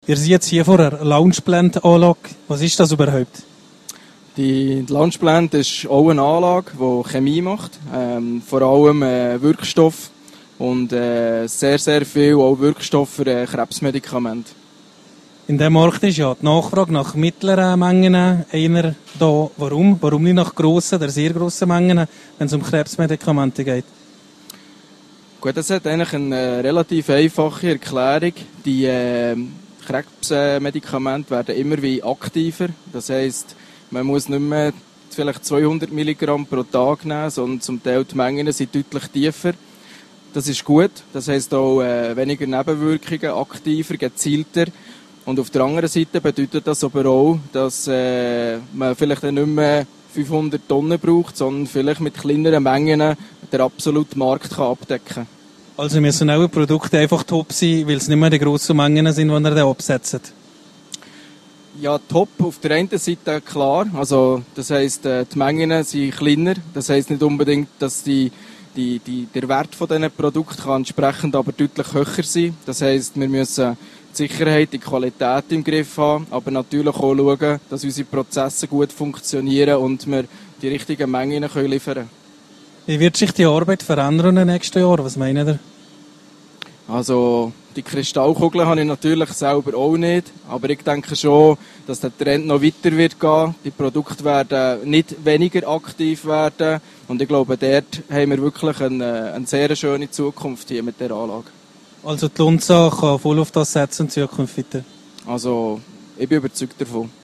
Ihr seid jetzt hier vor einer Launchplant-Anlage. Was ist das überhaupt? Die Launchplant ist auch eine Anlage, die Chemie macht, vor allem Wirkstoff und sehr, sehr viel auch Wirkstoff für Krebsmedikamente. In diesem Markt ist ja die Nachfrage nach mittleren Mengen einer da. Warum? Warum nicht nach grossen oder sehr grossen Mengen, wenn es um Krebsmedikamente geht? Gut, das hat eigentlich eine relativ einfache Erklärung. Die Krebsmedikamente werden immer wie aktiver. Das heisst, man muss nicht mehr vielleicht 200 Milligramm pro Tag nehmen, sondern zum Teil die Mengen sind deutlich tiefer. Das ist gut. Das heisst auch weniger Nebenwirkungen, aktiver, gezielter. Und auf der anderen Seite bedeutet das aber auch, dass man vielleicht nicht mehr 500 Tonnen braucht, sondern vielleicht mit kleineren Mengen den absoluten Markt kann abdecken kann. Also müssen auch Produkte einfach top sein, weil es nicht mehr die grossen Mengen sind, die ihr da absetzt? Ja, top auf der einen Seite klar. Also, das heisst, die Mengen sind kleiner. Das heisst nicht unbedingt, dass der Wert von diesen Produkten kann entsprechend aber deutlich höher sein. Das heisst, wir müssen die Sicherheit, die Qualität im Griff haben, aber natürlich auch schauen, dass unsere Prozesse gut funktionieren und wir die richtigen Mengen liefern können. Wie wird sich die Arbeit verändern in den nächsten Jahren? Was meinen ihr? Also, die Kristallkugeln habe ich natürlich selber auch nicht, aber ich denke schon, dass der Trend noch weiter wird gehen. Die Produkte werden nicht weniger aktiv werden und ich glaube, dort haben wir wirklich eine sehr schöne Zukunft hier mit der Anlage. Also die Lonza kann voll auf das setzen in Zukunft weiter? Also, ich bin überzeugt davon.